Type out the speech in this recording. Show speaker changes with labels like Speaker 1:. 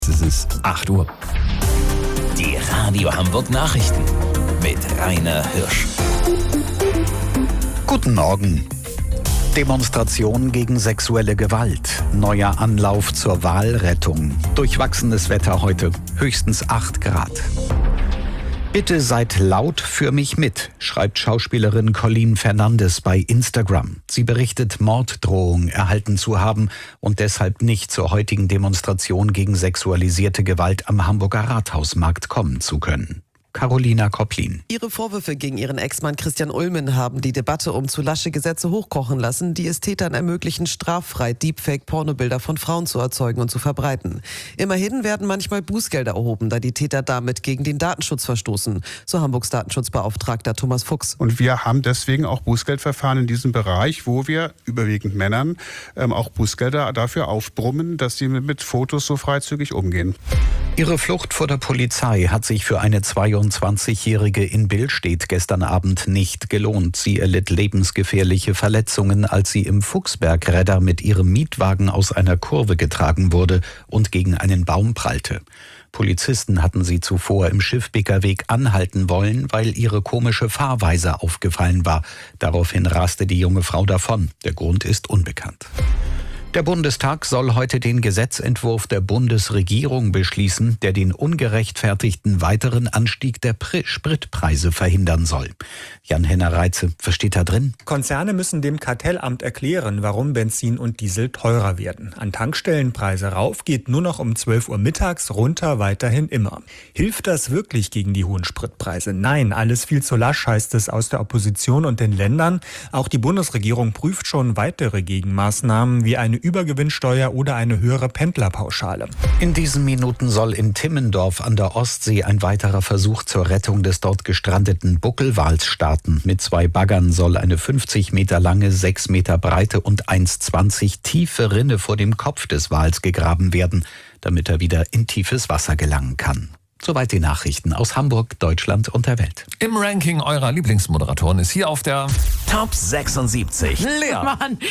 Speaker 1: Es ist 8 Uhr.
Speaker 2: Die Radio Hamburg Nachrichten mit Rainer Hirsch.
Speaker 1: Guten Morgen. Demonstration gegen sexuelle Gewalt. Neuer Anlauf zur Wahlrettung. Durchwachsenes Wetter heute. Höchstens 8 Grad. Bitte seid laut für mich mit, schreibt Schauspielerin Colleen Fernandes bei Instagram. Sie berichtet, Morddrohungen erhalten zu haben und deshalb nicht zur heutigen Demonstration gegen sexualisierte Gewalt am Hamburger Rathausmarkt kommen zu können. Carolina Kopplin.
Speaker 3: Ihre Vorwürfe gegen ihren Ex-Mann Christian Ulmen haben die Debatte um zu lasche Gesetze hochkochen lassen, die es Tätern ermöglichen, straffrei Deepfake-Pornobilder von Frauen zu erzeugen und zu verbreiten. Immerhin werden manchmal Bußgelder erhoben, da die Täter damit gegen den Datenschutz verstoßen, so Hamburgs Datenschutzbeauftragter Thomas Fuchs.
Speaker 4: Und wir haben deswegen auch Bußgeldverfahren in diesem Bereich, wo wir überwiegend Männern auch Bußgelder dafür aufbrummen, dass sie mit Fotos so freizügig umgehen.
Speaker 1: Ihre Flucht vor der Polizei hat sich für eine 22-Jährige in Billstedt gestern Abend nicht gelohnt. Sie erlitt lebensgefährliche Verletzungen, als sie im Fuchsbergredder mit ihrem Mietwagen aus einer Kurve getragen wurde und gegen einen Baum prallte. Polizisten hatten sie zuvor im Schiffbickerweg anhalten wollen, weil ihre komische Fahrweise aufgefallen war. Daraufhin raste die junge Frau davon. Der Grund ist unbekannt. Der Bundestag soll heute den Gesetzentwurf der Bundesregierung beschließen, der den ungerechtfertigten weiteren Anstieg der Spritpreise verhindern soll. Jan-Henner Reitze, was steht da drin?
Speaker 5: Konzerne müssen dem Kartellamt erklären, warum Benzin und Diesel teurer werden. An Tankstellenpreise rauf geht nur noch um 12 Uhr mittags, runter weiterhin immer. Hilft das wirklich gegen die hohen Spritpreise? Nein, alles viel zu lasch, heißt es aus der Opposition und den Ländern. Auch die Bundesregierung prüft schon weitere Gegenmaßnahmen wie eine Übergewinnsteuer oder eine höhere Pendlerpauschale.
Speaker 1: In diesen Minuten soll in Timmendorf an der Ostsee ein weiterer Versuch zur Rettung des dort gestrandeten Buckelwals starten. Mit 2 Baggern soll eine 50 Meter lange, 6 Meter breite und 1,20 tiefe Rinne vor dem Kopf des Wals gegraben werden, damit er wieder in tiefes Wasser gelangen kann. Soweit die Nachrichten aus Hamburg, Deutschland und der Welt.
Speaker 2: Im Ranking eurer Lieblingsmoderatoren ist hier auf der
Speaker 6: Top 76 Lea.